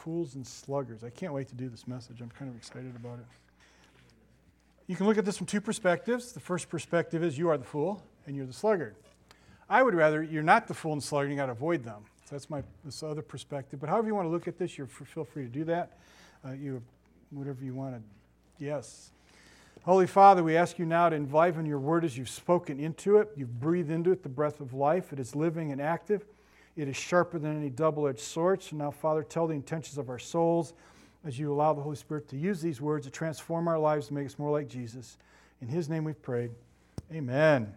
Fools and sluggards. I can't wait to do this message. I'm kind of excited about it. You can look at this from two perspectives. The first perspective is you are the fool and you're the sluggard. I would rather you're not the fool and sluggard, you got to avoid them. So that's this other perspective. But however you want to look at this, feel free to do that. Whatever you want to, yes. Holy Father, we ask you now to enliven your word as you've spoken into it. You've breathed into it the breath of life. It is living and active. It is sharper than any double-edged sword. So now, Father, tell the intentions of our souls as you allow the Holy Spirit to use these words to transform our lives and make us more like Jesus. In his name we've prayed. Amen.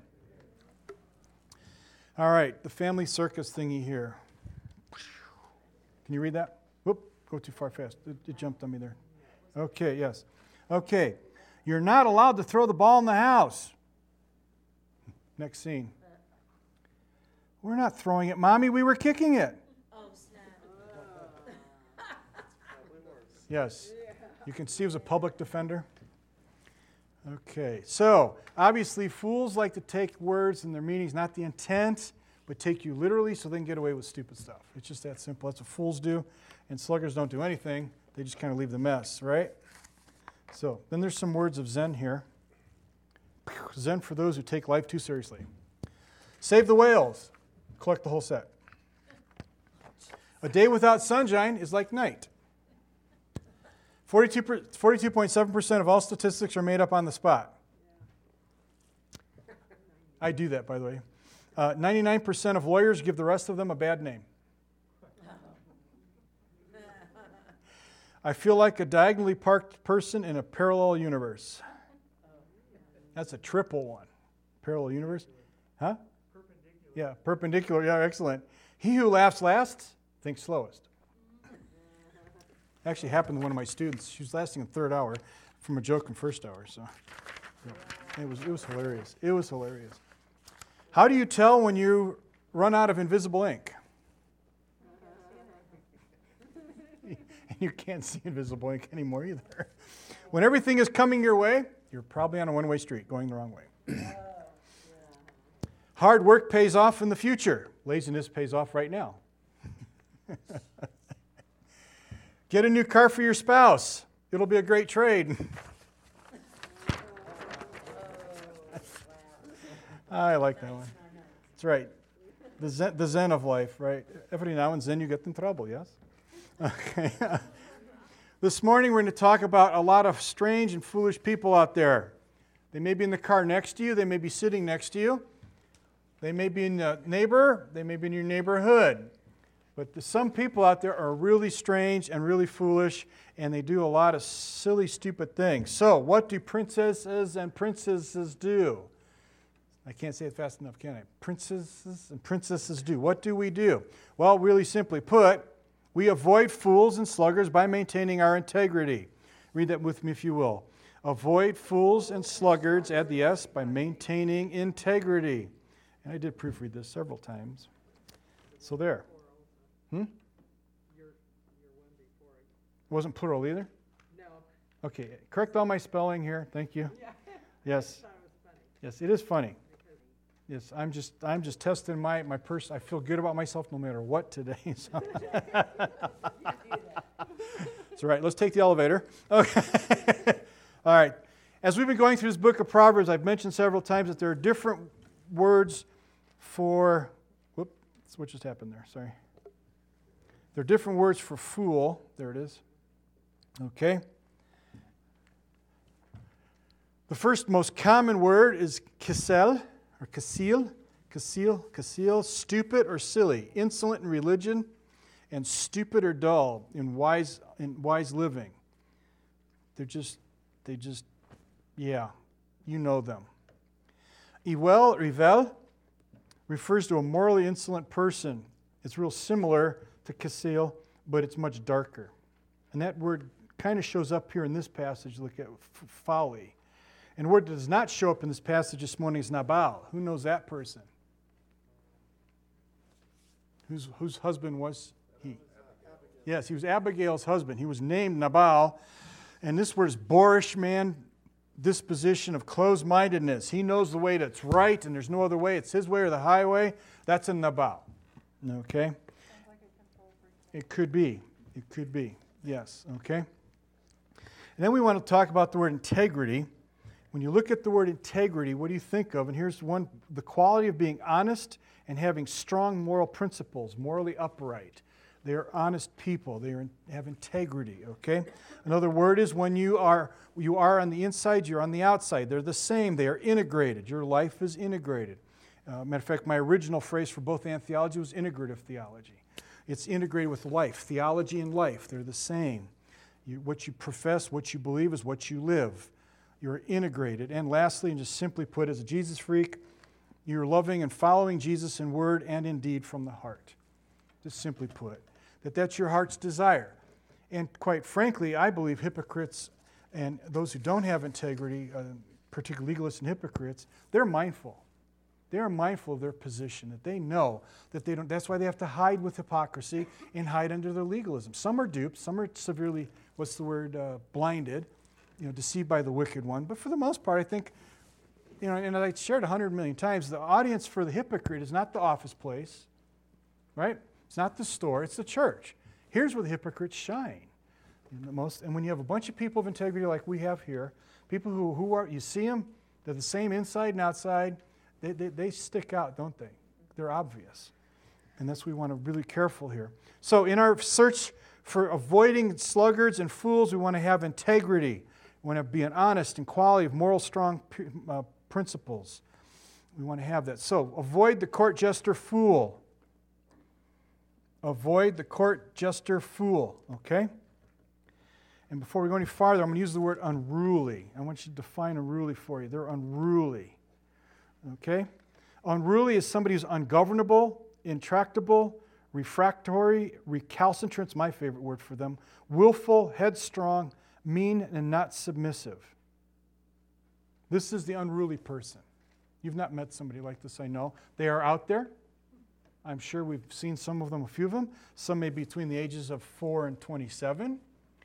All right, the family circus thingy here. Can you read that? Whoop, go too far fast. It jumped on me there. Okay, yes. Okay, you're not allowed to throw the ball in the house. Next scene. We're not throwing it, Mommy. We were kicking it. Oh, snap. Yes. You can see he was a public defender. Okay. So, obviously, fools like to take words and their meanings, not the intent, but take you literally so they can get away with stupid stuff. It's just that simple. That's what fools do. And sluggards don't do anything. They just kind of leave the mess, right? So, then there's some words of Zen here. Zen for those who take life too seriously. Save the whales. Collect the whole set. A day without sunshine is like night. 42.7% of all statistics are made up on the spot. I do that, by the way. 99% of lawyers give the rest of them a bad name. I feel like a diagonally parked person in a parallel universe. That's a triple one. Parallel universe? Huh? Yeah, perpendicular. Yeah, excellent. He who laughs last thinks slowest. Actually happened to one of my students. She was lasting in third hour from a joke in first hour. So yeah, it was hilarious. It was hilarious. How do you tell when you run out of invisible ink? And you can't see invisible ink anymore either. When everything is coming your way, you're probably on a one-way street going the wrong way. Hard work pays off in the future. Laziness pays off right now. Get a new car for your spouse. It'll be a great trade. I like that one. That's right. The zen of life, right? Every now and then you get in trouble, yes? Okay. This morning we're going to talk about a lot of strange and foolish people out there. They may be in the car next to you. They may be sitting next to you. They may be in the neighbor. They may be in your neighborhood. But some people out there are really strange and really foolish, and they do a lot of silly, stupid things. So, what do princesses and princesses do? I can't say it fast enough, can I? Princesses and princesses do. What do we do? Well, really simply put, we avoid fools and sluggards by maintaining our integrity. Read that with me if you will. Avoid fools and sluggards, add the S, by maintaining integrity. And I did proofread this several times. So there. Wasn't plural either? No. Okay, correct all my spelling here. Thank you. Yeah. Yes. I thought it was funny. Yes, it is funny. Yes, I'm just testing my person. I feel good about myself no matter what today. So. That's right. Let's take the elevator. Okay. All right. As we've been going through this book of Proverbs, I've mentioned several times that there are different words for, what just happened there? Sorry. There are different words for fool. There it is. Okay. The first most common word is kasel, or kasil, stupid or silly, insolent in religion, and stupid or dull in wise living. Yeah, you know them. Rivel, refers to a morally insolent person. It's real similar to kasil, but it's much darker. And that word kind of shows up here in this passage. Look at folly. And a word that does not show up in this passage this morning is Nabal. Who knows that person? Whose husband was he? Yes, he was Abigail's husband. He was named Nabal. And this word is boorish man, disposition of closed-mindedness. He knows the way that's right and there's no other way. It's his way or the highway. That's a Nabal. Okay? Sounds like a control freak. It could be. It could be, yes, okay? And then we want to talk about the word integrity. When you look at the word integrity, what do you think of? And here's one, the quality of being honest and having strong moral principles, morally upright. They are honest people. They have integrity, okay? Another word is when you are on the inside, you're on the outside. They're the same. They are integrated. Your life is integrated. Matter of fact, my original phrase for both and theology was integrative theology. It's integrated with life. Theology and life, they're the same. What you profess, what you believe is what you live. You're integrated. And lastly, and just simply put, as a Jesus freak, you're loving and following Jesus in word and in deed from the heart. Just simply put. That's your heart's desire. And quite frankly, I believe hypocrites and those who don't have integrity, particularly legalists and hypocrites, they're mindful. They are mindful of their position, that they know that they don't. That's why they have to hide with hypocrisy and hide under their legalism. Some are duped, some are severely, blinded, deceived by the wicked one. But for the most part, I think, and I shared 100 million times, the audience for the hypocrite is not the office place, right? It's not the store, it's the church. Here's where the hypocrites shine. And when you have a bunch of people of integrity like we have here, people who are, you see them, they're the same inside and outside, they stick out, don't they? They're obvious. And that's why we want to be really careful here. So in our search for avoiding sluggards and fools, we want to have integrity. We want to be an honest and quality of moral strong principles. We want to have that. So avoid the court jester fool. Avoid the court jester fool, okay? And before we go any farther, I'm going to use the word unruly. I want you to define unruly for you. They're unruly, okay? Unruly is somebody who's ungovernable, intractable, refractory, recalcitrant's my favorite word for them, willful, headstrong, mean, and not submissive. This is the unruly person. You've not met somebody like this, I know. They are out there. I'm sure we've seen some of them, a few of them. Some may be between the ages of 4 and 27.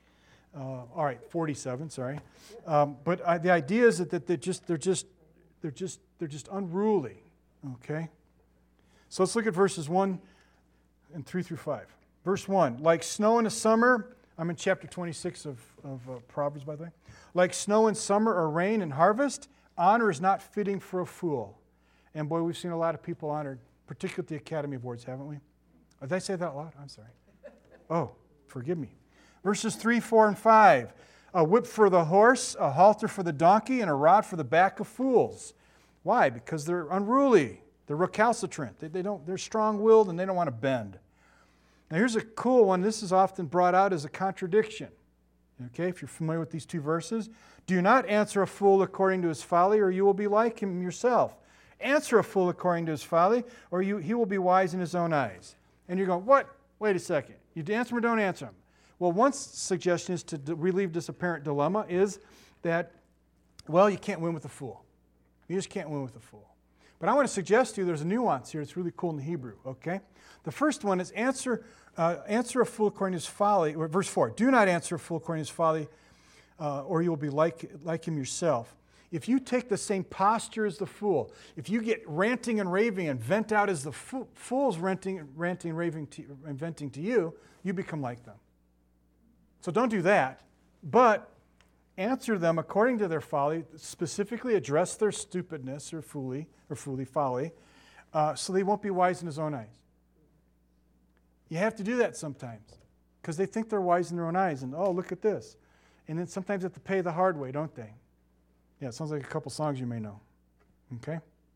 47, sorry. But the idea is that they're just unruly, okay? So let's look at verses 1 and 3 through 5. Verse 1, like snow in the summer, I'm in chapter 26 of Proverbs, by the way. Like snow in summer or rain in harvest, honor is not fitting for a fool. And boy, we've seen a lot of people honored, particularly at the Academy Awards, haven't we? Did I say that loud? I'm sorry. Oh, forgive me. Verses 3, 4, and 5. A whip for the horse, a halter for the donkey, and a rod for the back of fools. Why? Because they're unruly. They're recalcitrant. They're strong-willed, and they don't want to bend. Now here's a cool one. This is often brought out as a contradiction. Okay, if you're familiar with these two verses. Do not answer a fool according to his folly, or you will be like him yourself. Answer a fool according to his folly, or he will be wise in his own eyes. And you're going, what? Wait a second. You answer him or don't answer him? Well, one suggestion is to relieve this apparent dilemma is that, well, you can't win with a fool. You just can't win with a fool. But I want to suggest to you there's a nuance here. It's really cool in the Hebrew, okay? The first one is answer a fool according to his folly. Or verse 4, do not answer a fool according to his folly, or you will be like him yourself. If you take the same posture as the fool, if you get ranting and raving and vent out as the fool's ranting, raving, and venting to you, you become like them. So don't do that, but answer them according to their folly, specifically address their stupidness or folly, so they won't be wise in his own eyes. You have to do that sometimes because they think they're wise in their own eyes and, oh, look at this. And then sometimes they have to pay the hard way, don't they? Yeah, it sounds like a couple songs you may know. Okay?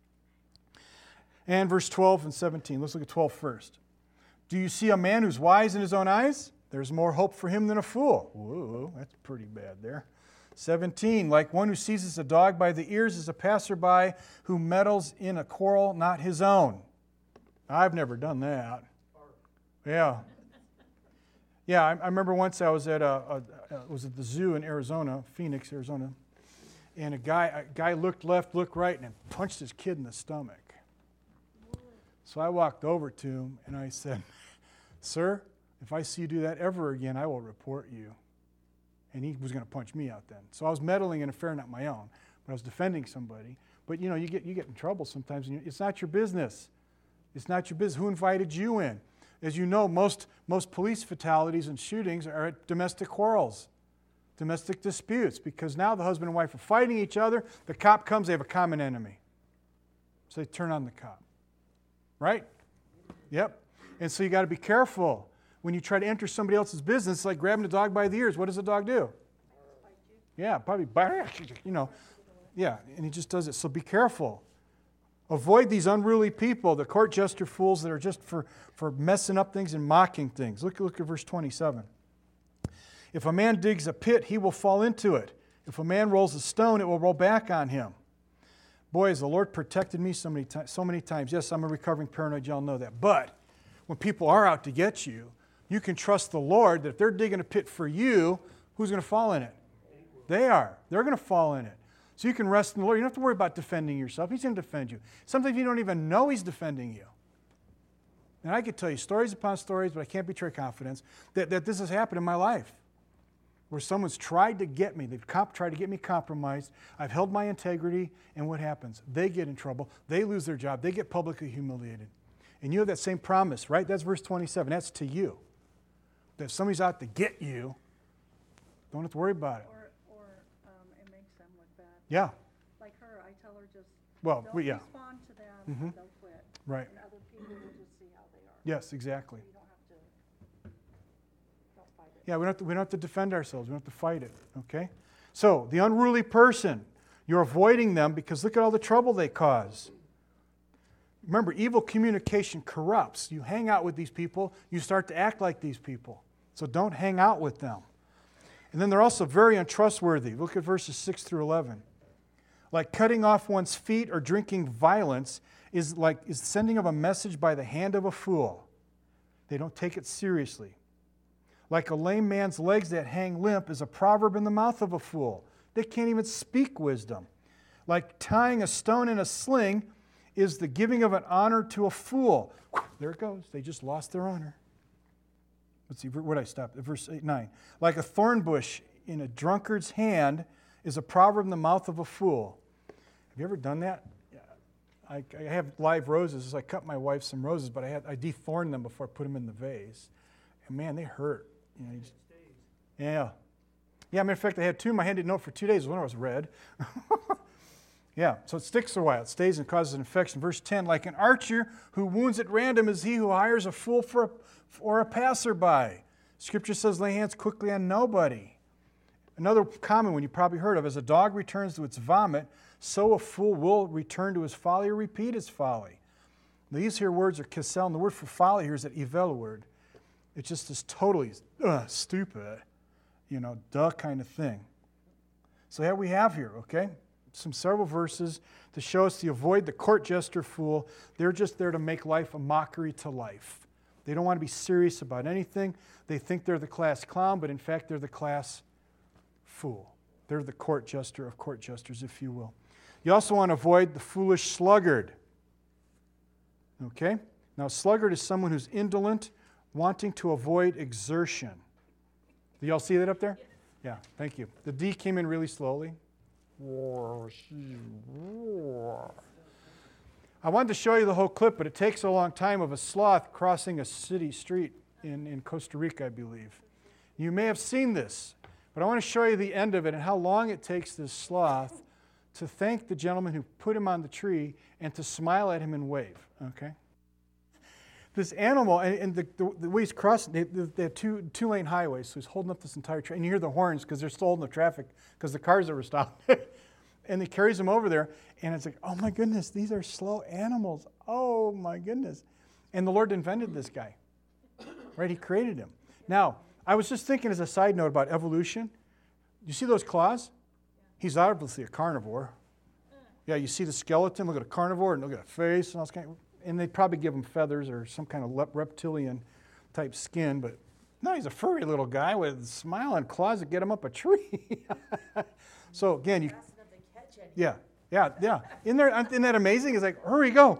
And verse 12 and 17. Let's look at 12 first. Do you see a man who's wise in his own eyes? There's more hope for him than a fool. Whoa, that's pretty bad there. 17, like one who seizes a dog by the ears is a passerby who meddles in a quarrel not his own. I've never done that. Yeah. Yeah, I remember once I was at was at the zoo in Arizona, Phoenix, Arizona, and a guy looked left, looked right, and punched his kid in the stomach. So I walked over to him and I said, "Sir, if I see you do that ever again, I will report you." And he was going to punch me out then. So I was meddling in an affair not my own, but I was defending somebody. But you know, you get in trouble sometimes. And it's not your business. It's not your business. Who invited you in? As you know, most police fatalities and shootings are at domestic quarrels, domestic disputes, because now the husband and wife are fighting each other. The cop comes, they have a common enemy. So they turn on the cop. Right? Yep. And so you got to be careful. When you try to enter somebody else's business, it's like grabbing the dog by the ears. What does the dog do? Yeah, probably bite, Yeah, and he just does it. So be careful. Avoid these unruly people, the court jester fools that are just for messing up things and mocking things. Look at verse 27. If a man digs a pit, he will fall into it. If a man rolls a stone, it will roll back on him. Boy, has the Lord protected me so many times. Yes, I'm a recovering paranoid, y'all know that. But when people are out to get you, you can trust the Lord that if they're digging a pit for you, who's going to fall in it? They are. They're going to fall in it. So you can rest in the Lord. You don't have to worry about defending yourself. He's going to defend you. Sometimes you don't even know He's defending you. And I could tell you stories upon stories, but I can't betray confidence, that this has happened in my life. Where someone's tried to get me. They've tried to get me compromised. I've held my integrity, and what happens? They get in trouble. They lose their job. They get publicly humiliated. And you have that same promise, right? That's verse 27. That's to you. That if somebody's out to get you, don't have to worry about it. Or it makes them look bad. Yeah. Like her, I tell her just don't respond to them, Mm-hmm. they'll quit. Right. And other people will just see how they are. Yes, exactly. You don't have to, don't fight it. Yeah, we don't have to defend ourselves. We don't have to fight it, okay? So, the unruly person, you're avoiding them because look at all the trouble they cause. Remember, evil communication corrupts. You hang out with these people, you start to act like these people. So don't hang out with them. And then they're also very untrustworthy. Look at verses 6 through 11. Like cutting off one's feet or drinking violence is sending of a message by the hand of a fool. They don't take it seriously. Like a lame man's legs that hang limp is a proverb in the mouth of a fool. They can't even speak wisdom. Like tying a stone in a sling is the giving of an honor to a fool. There it goes. They just lost their honor. Let's see, where did I stop? Verse 9. Like a thorn bush in a drunkard's hand is a proverb in the mouth of a fool. Have you ever done that? I have live roses. So I cut my wife some roses, but I dethorned them before I put them in the vase. And man, they hurt. Yeah. Yeah, matter of fact, I had two. My hand didn't know it for 2 days. One was red. Yeah, so it sticks a while. It stays and causes an infection. Verse 10, like an archer who wounds at random is he who hires a fool or a passerby. Scripture says, lay hands quickly on nobody. Another common one you probably heard of, as a dog returns to its vomit, so a fool will return to his folly or repeat his folly. These here words are kesel, and the word for folly here is that ivel word. It's just this totally stupid, duh kind of thing. So that we have here, okay? Several verses to show us to avoid the court jester fool. They're just there to make life a mockery to life. They don't want to be serious about anything. They think they're the class clown, but in fact they're the class fool. They're the court jester of court jesters, if you will. You also want to avoid the foolish sluggard. Okay? Now, sluggard is someone who's indolent, wanting to avoid exertion. Do y'all see that up there? Yeah, thank you. The D came in really slowly. I wanted to show you the whole clip, but it takes a long time of a sloth crossing a city street in Costa Rica, I believe. You may have seen this, but I want to show you the end of it and how long it takes this sloth to thank the gentleman who put him on the tree and to smile at him and wave, okay? This animal, and the way he's crossing, they have two-lane highways, so he's holding up this entire train. And you hear the horns because they're still holding the traffic because the cars that were stopped. And he carries them over there, and it's like, oh my goodness, these are slow animals. Oh my goodness. And the Lord invented this guy, right? He created him. Now, I was just thinking as a side note about evolution. You see those claws? He's obviously a carnivore. Yeah, you see the skeleton, look at a carnivore, and look at a face, and all this kind of, and they'd probably give him feathers or some kind of reptilian type skin, but no, he's a furry little guy with a smile and claws that get him up a tree. So again, yeah. Isn't that amazing? It's like, hurry, go.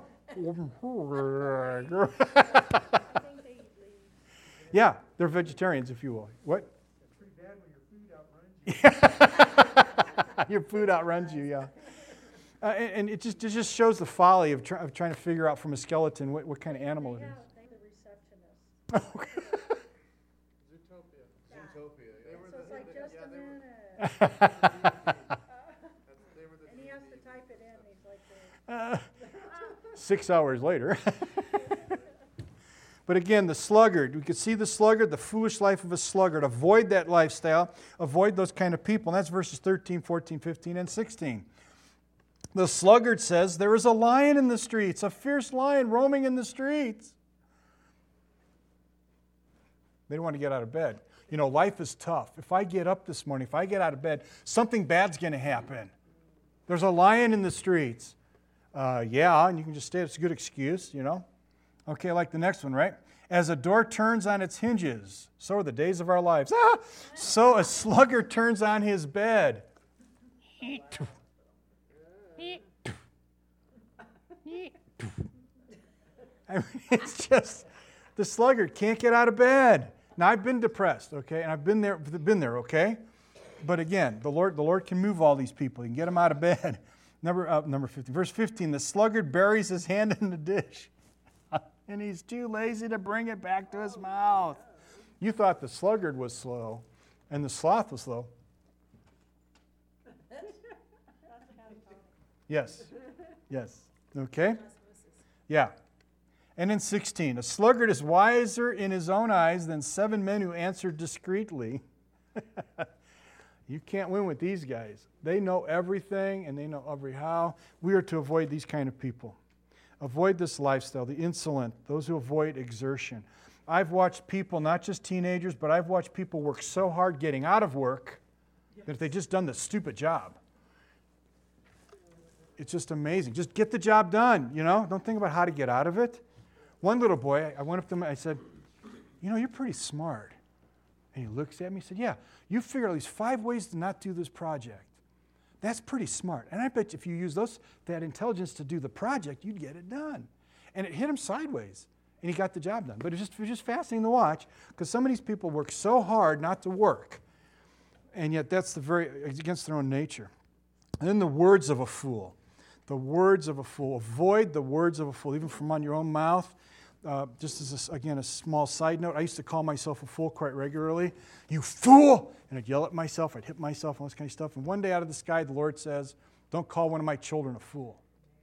Yeah, they're vegetarians, if you will. What? It's pretty bad when your food outruns you. Your food outruns you, yeah. And it just shows the folly of trying to figure out from a skeleton what kind of animal it is. The receptionist Zootopia. Zootopia. They were So it's like, just a minute. They were the And he has to DVD. type it in, he's like, 6 hours later. But again, the sluggard, we could see the sluggard, the foolish life of a sluggard. Avoid that lifestyle. Avoid those kind of people. And that's verses 13, 14, 15, and 16. The sluggard says, there is a lion in the streets, a fierce lion roaming in the streets. They don't want to get out of bed. You know, life is tough. If I get up this morning, if I get out of bed, something bad's going to happen. There's a lion in the streets. Yeah, and you can just stay. It's a good excuse, you know. Okay, like the next one, right? As a door turns on its hinges, so are the days of our lives. So a sluggard turns on his bed. I mean, it's just, the sluggard can't get out of bed. Now, I've been depressed, okay, and I've been there, okay? But again, the Lord can move all these people. He can get them out of bed. Number 15. Verse 15, the sluggard buries his hand in the dish, and he's too lazy to bring it back to his mouth. You thought the sluggard was slow, and the sloth was slow. Yes. Yes. Okay? Yeah. And in 16, a sluggard is wiser in his own eyes than 7 men who answer discreetly. You can't win with these guys. They know everything and they know every how. We are to avoid these kind of people. Avoid this lifestyle, the insolent, those who avoid exertion. I've watched people, not just teenagers, but I've watched people work so hard getting out of work that if they just done the stupid job, it's just amazing. Just get the job done, you know? Don't think about how to get out of it. One little boy, I went up to him, I said, you know, you're pretty smart. And he looks at me and said, yeah, you figured at least 5 ways to not do this project. That's pretty smart. And I bet if you use that intelligence to do the project, you'd get it done. And it hit him sideways, and he got the job done. But it was just fascinating to watch, because some of these people work so hard not to work, and yet it's against their own nature. And then the words of a fool. The words of a fool. Avoid the words of a fool, even from on your own mouth. Just as, a small side note, I used to call myself a fool quite regularly. You fool! And I'd yell at myself, I'd hit myself, all this kind of stuff. And one day out of the sky, the Lord says, don't call one of my children a fool.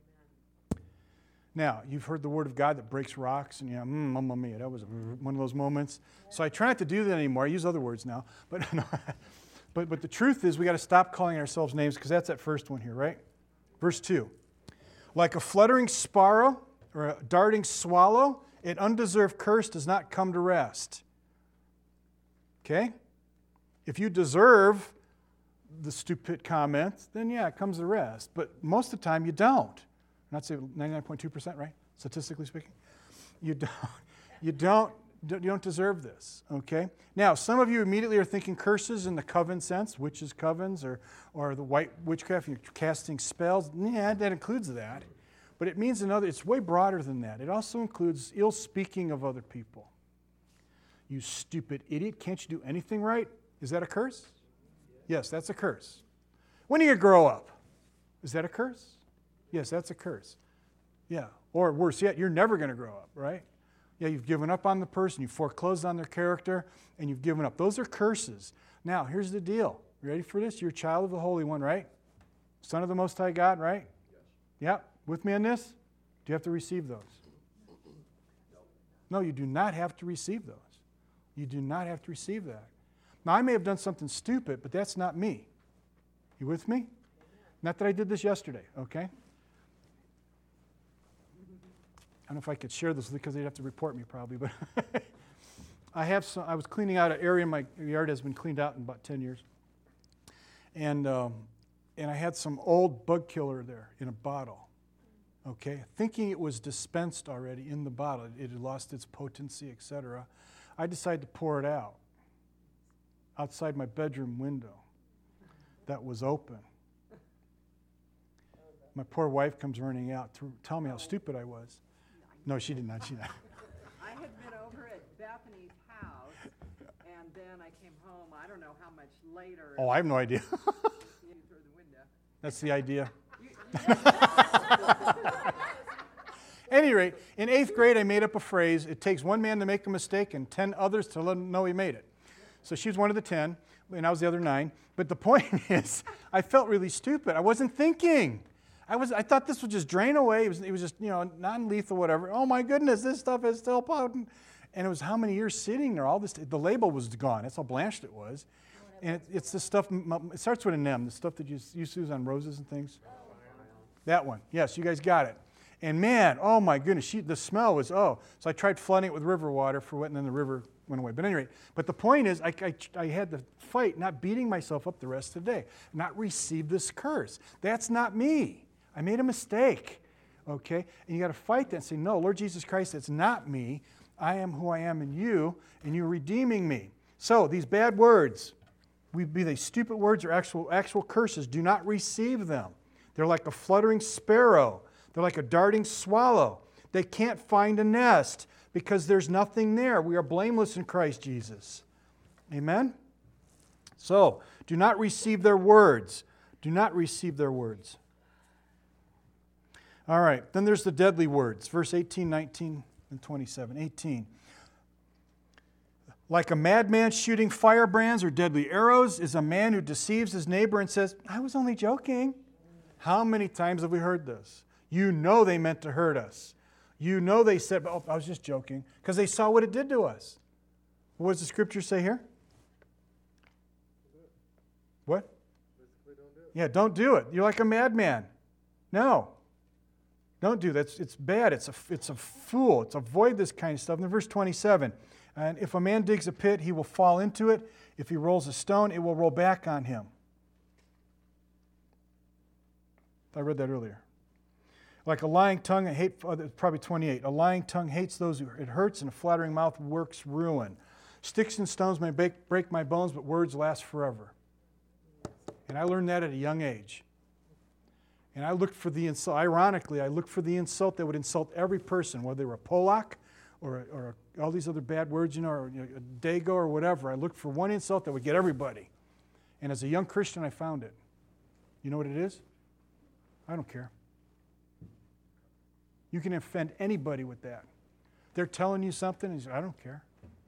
Now, you've heard the word of God that breaks rocks, and mamma mia, that was one of those moments. So I try not to do that anymore. I use other words now. But, no, but the truth is, we got to stop calling ourselves names, because that's that first one here, right? Verse 2. Like a fluttering sparrow or a darting swallow, an undeserved curse does not come to rest. Okay? If you deserve the stupid comments, then yeah, it comes to rest. But most of the time, you don't. Not say 99.2%, right? Statistically speaking. You don't deserve this, okay? Now, some of you immediately are thinking curses in the coven sense, witches' covens, or the white witchcraft, you're casting spells. Yeah, that includes that. But it means it's way broader than that. It also includes ill speaking of other people. You stupid idiot, can't you do anything right? Is that a curse? Yes, that's a curse. When are you going to grow up? Is that a curse? Yes, that's a curse. Yeah, or worse yet, you're never going to grow up, right? Yeah, you've given up on the person, you've foreclosed on their character, and you've given up. Those are curses. Now, here's the deal. You ready for this? You're a child of the Holy One, right? Son of the Most High God, right? Yes. Yeah. With me on this? Do you have to receive those? No, you do not have to receive those. You do not have to receive that. Now, I may have done something stupid, but that's not me. You with me? Not that I did this yesterday, okay? I don't know if I could share this because they'd have to report me probably, but I was cleaning out an area in my yard that has been cleaned out in about 10 years. And I had some old bug killer there in a bottle, okay? Thinking it was dispensed already in the bottle. It had lost its potency, etc. I decided to pour it out outside my bedroom window that was open. My poor wife comes running out to tell me how stupid I was. No, she did not. She did not. I had been over at Bethany's house, and then I came home, I don't know how much later. Oh, I have no idea. Through the window. That's the idea. Any rate, in 8th grade, I made up a phrase. It takes one man to make a mistake and 10 others to let him know he made it. So she was one of the 10, and I was the other 9. But the point is, I felt really stupid. I wasn't thinking. I thought this would just drain away. It was just, non-lethal, whatever. Oh my goodness, this stuff is still potent. And it was how many years sitting there, all this, the label was gone. That's how blanched it was. And it's the stuff, it starts with an M, the stuff that you used to use on roses and things. That one. Yes, you guys got it. And man, oh my goodness, the smell was, So I tried flooding it with river water for what, and then the river went away. But anyway, the point is, I had to fight, not beating myself up the rest of the day, not receive this curse. That's not me. I made a mistake, okay? And you got to fight that and say, no, Lord Jesus Christ, it's not me. I am who I am in you, and you're redeeming me. So these bad words, be they stupid words or actual curses, do not receive them. They're like a fluttering sparrow. They're like a darting swallow. They can't find a nest because there's nothing there. We are blameless in Christ Jesus. Amen? So, do not receive their words. Do not receive their words. All right, then there's the deadly words. Verse 18, 19, and 27. 18. Like a madman shooting firebrands or deadly arrows is a man who deceives his neighbor and says, I was only joking. How many times have we heard this? You know they meant to hurt us. You know they said, I was just joking, because they saw what it did to us. What does the scripture say here? What? Yeah, don't do it. You're like a madman. No. Don't do that. It's bad. It's a fool. It's avoid this kind of stuff. And then verse 27, and if a man digs a pit, he will fall into it. If he rolls a stone, it will roll back on him. I read that earlier. Like a lying tongue, probably 28. A lying tongue hates those who it hurts, and a flattering mouth works ruin. Sticks and stones may break my bones, but words last forever. And I learned that at a young age. And I looked for the insult. Ironically, I looked for the insult that would insult every person, whether they were a Polak or all these other bad words, or a Dago or whatever. I looked for one insult that would get everybody. And as a young Christian, I found it. You know what it is? I don't care. You can offend anybody with that. They're telling you something, and you say, I don't care.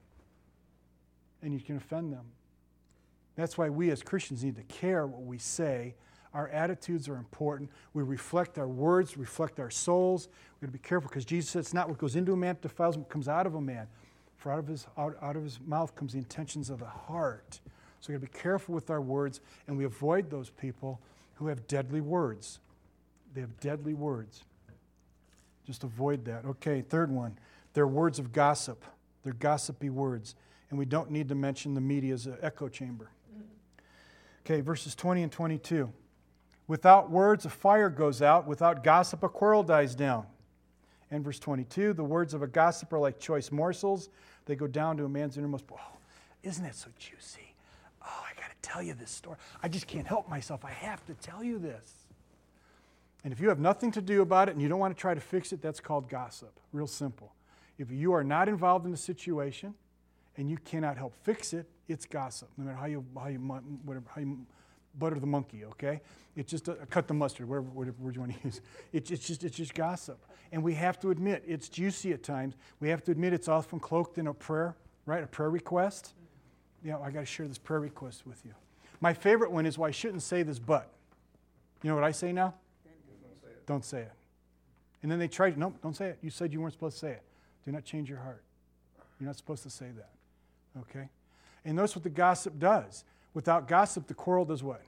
And you can offend them. That's why we as Christians need to care what we say. Our attitudes are important. We reflect our words, reflect our souls. We've got to be careful because Jesus said it's not what goes into a man that defiles him, what comes out of a man. For out of his mouth comes the intentions of the heart. So we've got to be careful with our words, and we avoid those people who have deadly words. They have deadly words. Just avoid that. Okay, third one. They're words of gossip. They're gossipy words. And we don't need to mention the media as an echo chamber. Okay, verses 20 and 22. Without words, a fire goes out. Without gossip, a quarrel dies down. And verse 22, the words of a gossip are like choice morsels. They go down to a man's innermost. Oh, isn't it so juicy? Oh, I got to tell you this story. I just can't help myself. I have to tell you this. And if you have nothing to do about it and you don't want to try to fix it, that's called gossip. Real simple. If you are not involved in the situation and you cannot help fix it, it's gossip. No matter how you butter the monkey, okay? It's just cut the mustard, whatever word you want to use. It's just gossip. And we have to admit, it's juicy at times. We have to admit it's often cloaked in a prayer, right? A prayer request. I got to share this prayer request with you. My favorite one is, well, I shouldn't say this, but. You know what I say now? Don't say it. And then they try to, no, don't say it. You said you weren't supposed to say it. Do not change your heart. You're not supposed to say that. Okay? And notice what the gossip does. Without gossip, the quarrel does what?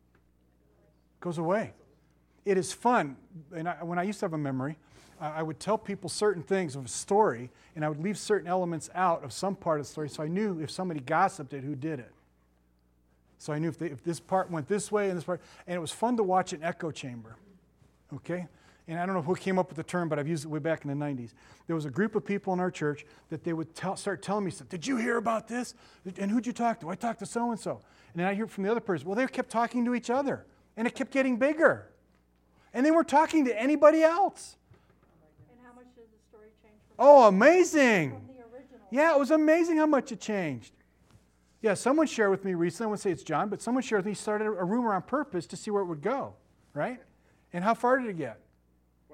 Goes away. It is fun. And when I used to have a memory, I would tell people certain things of a story, and I would leave certain elements out of some part of the story, so I knew if somebody gossiped it, who did it. So I knew if this part went this way and this part, and it was fun to watch an echo chamber. Okay? And I don't know who came up with the term, but I've used it way back in the 90s. There was a group of people in our church that they would start telling me stuff. Did you hear about this? And who'd you talk to? I talked to so-and-so. And then I hear from the other person. Well, they kept talking to each other. And it kept getting bigger. And they weren't talking to anybody else. And how much did the story change from, Oh, amazing. from the original? Yeah, it was amazing how much it changed. Yeah, someone shared with me recently, I wouldn't say it's John, but someone shared with me, he started a rumor on purpose to see where it would go, right? And how far did it get?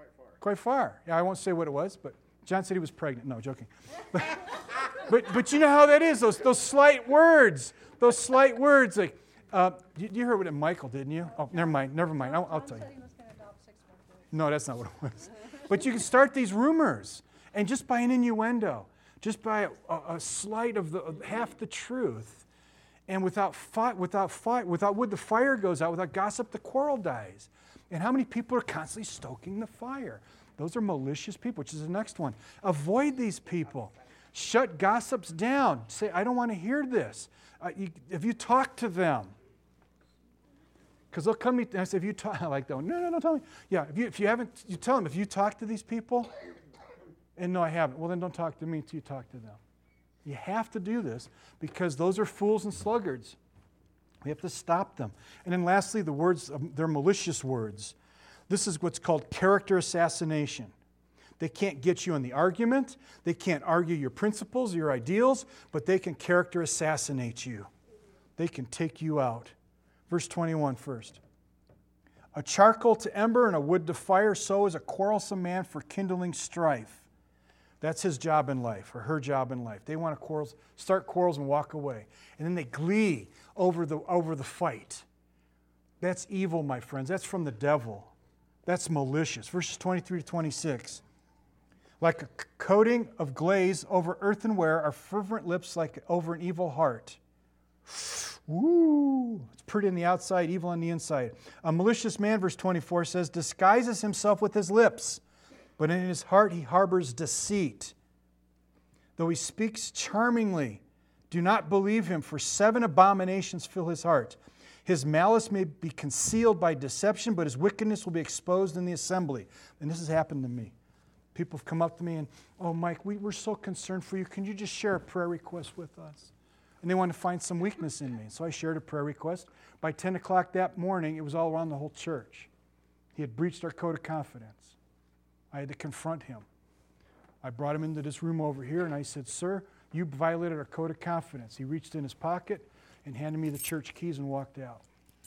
quite far. Yeah, I won't say what it was, but John said he was pregnant. No, joking. But you know how that is, those slight words. Those slight words. Like, you heard what Michael, didn't you? Oh, never mind. I'll tell you. Said he was going to adopt 6 more boys. No, that's not what it was. But you can start these rumors, and just by an innuendo, just by a slight of half the truth, and without wood, the fire goes out. Without gossip, the quarrel dies. And how many people are constantly stoking the fire? Those are malicious people, which is the next one. Avoid these people. Shut gossips down. Say, I don't want to hear this. If you talk to them, because they'll come to me and I say, if you talk, I like that one. No, tell me. Yeah, if you haven't, you tell them, if you talk to these people, and no, I haven't, well then don't talk to me until you talk to them. You have to do this because those are fools and sluggards. We have to stop them. And then lastly, the words, they're malicious words. This is what's called character assassination. They can't get you in the argument. They can't argue your principles, your ideals, but they can character assassinate you. They can take you out. Verse 21 first. A charcoal to ember and a wood to fire, so is a quarrelsome man for kindling strife. That's his job in life, or her job in life. They want to start quarrels and walk away. And then they glee over the fight. That's evil, my friends. That's from the devil. That's malicious. Verses 23 to 26. Like a coating of glaze over earthenware are fervent lips like over an evil heart. Woo! It's pretty on the outside, evil on the inside. A malicious man, verse 24 says, disguises himself with his lips, but in his heart he harbors deceit. Though he speaks charmingly, do not believe him, for 7 abominations fill his heart. His malice may be concealed by deception, but his wickedness will be exposed in the assembly. And this has happened to me. People have come up to me and, oh, Mike, we're so concerned for you. Can you just share a prayer request with us? And they want to find some weakness in me. So I shared a prayer request. By 10 o'clock that morning, it was all around the whole church. He had breached our code of confidence. I had to confront him. I brought him into this room over here, and I said, sir, you violated our code of confidence. He reached in his pocket and handed me the church keys and walked out.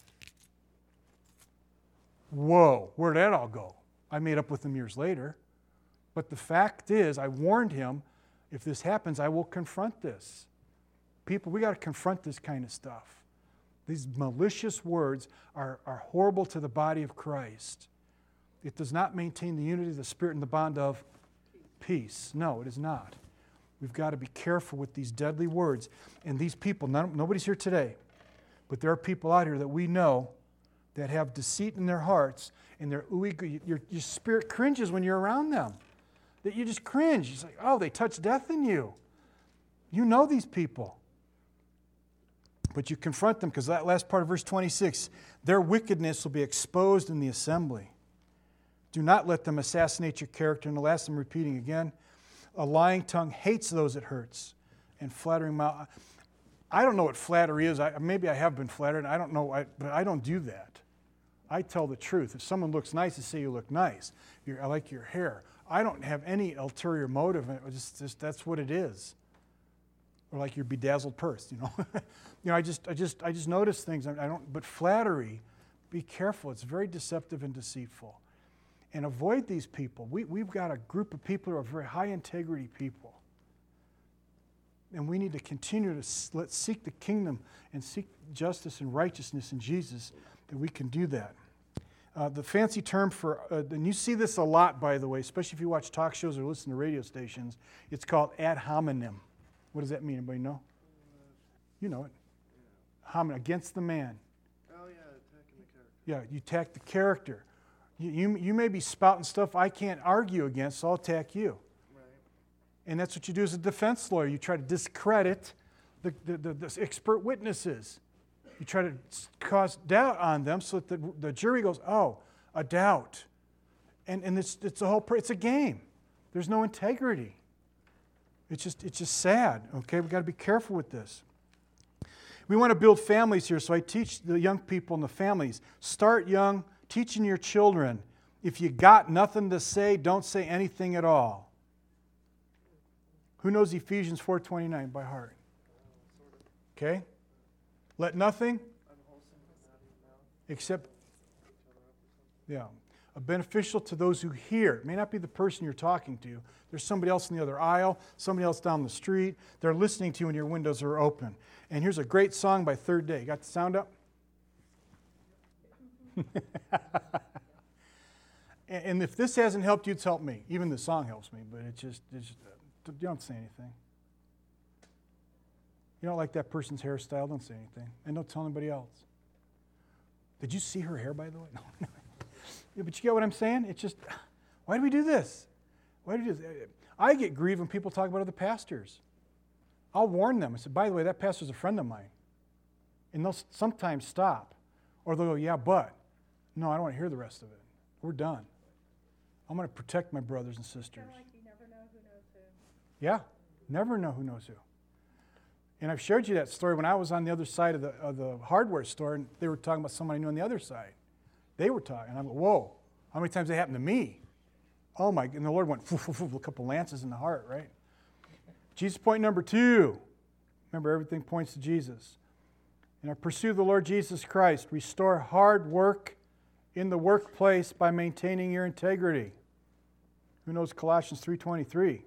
Whoa, where'd that all go? I made up with him years later. But the fact is, I warned him, if this happens, I will confront this. People, we got to confront this kind of stuff. These malicious words are horrible to the body of Christ. It does not maintain the unity of the Spirit and the bond of peace. No, it is not. We've got to be careful with these deadly words. And these people, nobody's here today, but there are people out here that we know that have deceit in their hearts, and your spirit cringes when you're around them. That you just cringe. It's like, oh, they touch death in you. You know these people. But you confront them because that last part of verse 26, their wickedness will be exposed in the assembly. Do not let them assassinate your character. And the last I'm repeating again, a lying tongue hates those it hurts, and flattering mouth. I don't know what flattery is. Maybe I have been flattered. I don't know, but I don't do that. I tell the truth. If someone looks nice, I say you look nice. I like your hair. I don't have any ulterior motive. Just that's what it is. Or like your bedazzled purse, you know. I just notice things. But flattery, be careful. It's very deceptive and deceitful. And avoid these people. We've got a group of people who are very high integrity people. And we need to continue to seek the kingdom and seek justice and righteousness in Jesus, that we can do that. The fancy term for, and you see this a lot, by the way, especially if you watch talk shows or listen to radio stations, it's called ad hominem. What does that mean? Anybody know? You know it. Hominem, against the man. Oh, yeah, attacking the character. Yeah, you attack the character. You may be spouting stuff I can't argue against, so I'll attack you. Right. And that's what you do as a defense lawyer. You try to discredit the expert witnesses. You try to cause doubt on them so that the jury goes, oh, a doubt. And it's a game. There's no integrity. It's just sad, okay? We've got to be careful with this. We want to build families here, so I teach the young people and the families. Start young, teaching your children. If you got nothing to say, don't say anything at all. Who knows Ephesians 4:29 by heart? Okay? Let nothing except, yeah. beneficial to those who hear. It may not be the person you're talking to. There's somebody else in the other aisle, somebody else down the street. They're listening to you when your windows are open. And here's a great song by Third Day. Got the sound up? And if this hasn't helped you, it's helped me. Even the song helps me, but it's just you don't say anything. You don't like that person's hairstyle, don't say anything. And don't tell anybody else. Did you see her hair, by the way? No. Yeah, but you get what I'm saying? It's just, why do we do this? Why do we do this? I get grieved when people talk about other pastors. I'll warn them. I said, by the way, that pastor's a friend of mine. And they'll sometimes stop. Or they'll go, yeah, but. No, I don't want to hear the rest of it. We're done. I'm going to protect my brothers and sisters. Kind of like you never know who knows who. Yeah, never know who knows who. And I've showed you that story when I was on the other side of the hardware store, and they were talking about someone I knew on the other side. They were talking, and I'm like, whoa, how many times that happened to me? Oh my, and the Lord went, a couple lances in the heart, right? Jesus point number 2. Remember, everything points to Jesus. In our pursuit of the Lord Jesus Christ, restore hard work in the workplace by maintaining your integrity. Who knows Colossians 3:23?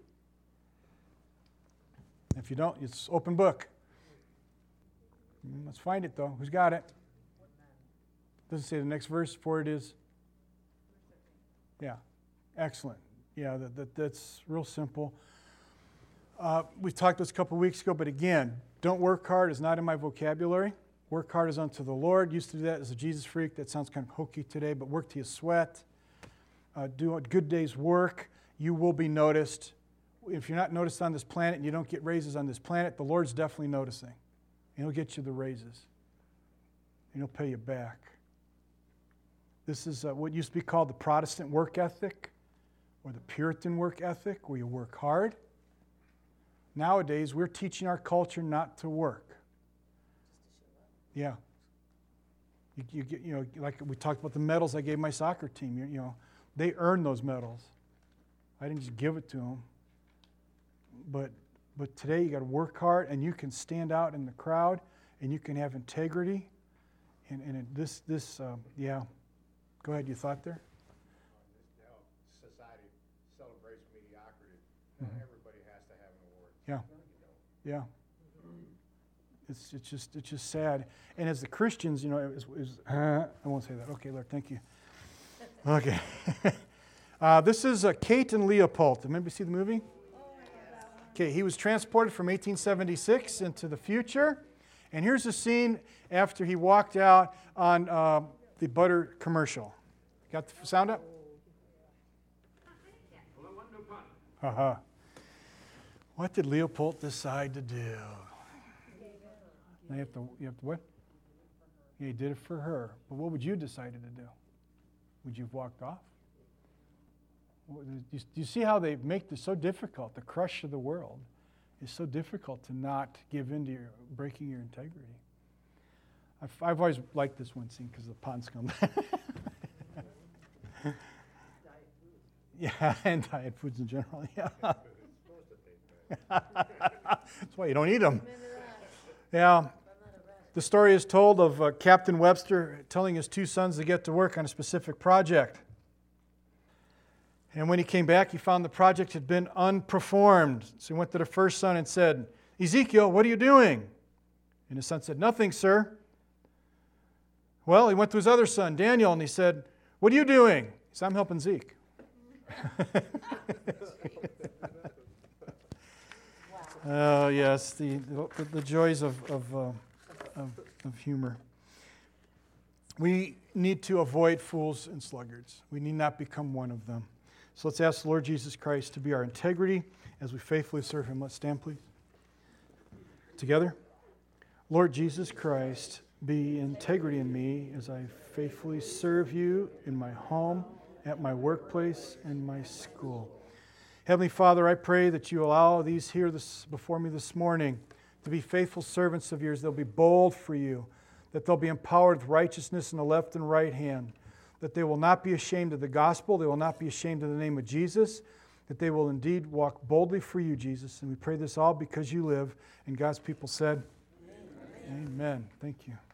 If you don't, it's open book. Let's find it, though. Who's got it? Doesn't say the next verse, for it is. Yeah, excellent. Yeah, that's real simple. We talked this a couple weeks ago, but again, don't work hard is not in my vocabulary. Work hard is unto the Lord. Used to do that as a Jesus freak. That sounds kind of hokey today, but work till you sweat. Do a good day's work. You will be noticed. If you're not noticed on this planet and you don't get raises on this planet, the Lord's definitely noticing. And He'll get you the raises. And He'll pay you back. This is what used to be called the Protestant work ethic or the Puritan work ethic, where you work hard. Nowadays, we're teaching our culture not to work. Yeah. You get, like we talked about the medals I gave my soccer team. They earn those medals. I didn't just give it to them. But today you got to work hard, and you can stand out in the crowd, and you can have integrity. And yeah. Go ahead. You thought there? Society celebrates mediocrity. Everybody has to have an award. Yeah. Yeah. It's just sad. And as the Christians, I won't say that. Okay, Lord, thank you. Okay. This is Kate and Leopold. Did anybody see the movie? Okay, he was transported from 1876 into the future. And here's the scene after he walked out on the butter commercial. Got the sound up? Uh-huh. What did Leopold decide to do? You have to what? Yeah, he did it for her. But what would you decide to do? Would you have walked off? Do you see how they make this so difficult? The crush of the world is so difficult to not give in to breaking your integrity. I've always liked this one scene because of the pond scum. Yeah, and diet foods in general. Yeah. That's why you don't eat them. Yeah. The story is told of Captain Webster telling his 2 sons to get to work on a specific project. And when he came back, he found the project had been unperformed. So he went to the first son and said, Ezekiel, what are you doing? And his son said, nothing, sir. Well, he went to his other son, Daniel, and he said, what are you doing? He said, I'm helping Zeke. Oh, yes, the joys of humor. We need to avoid fools and sluggards. We need not become one of them. So let's ask the Lord Jesus Christ to be our integrity as we faithfully serve Him. Let's stand, please. Together. Lord Jesus Christ, be integrity in me as I faithfully serve You in my home, at my workplace, and my school. Heavenly Father, I pray that You allow these here before me this morning to be faithful servants of Yours. They'll be bold for You, that they'll be empowered with righteousness in the left and right hand, that they will not be ashamed of the gospel, they will not be ashamed of the name of Jesus, that they will indeed walk boldly for You, Jesus. And we pray this all because You live. And God's people said, Amen. Amen. Thank you.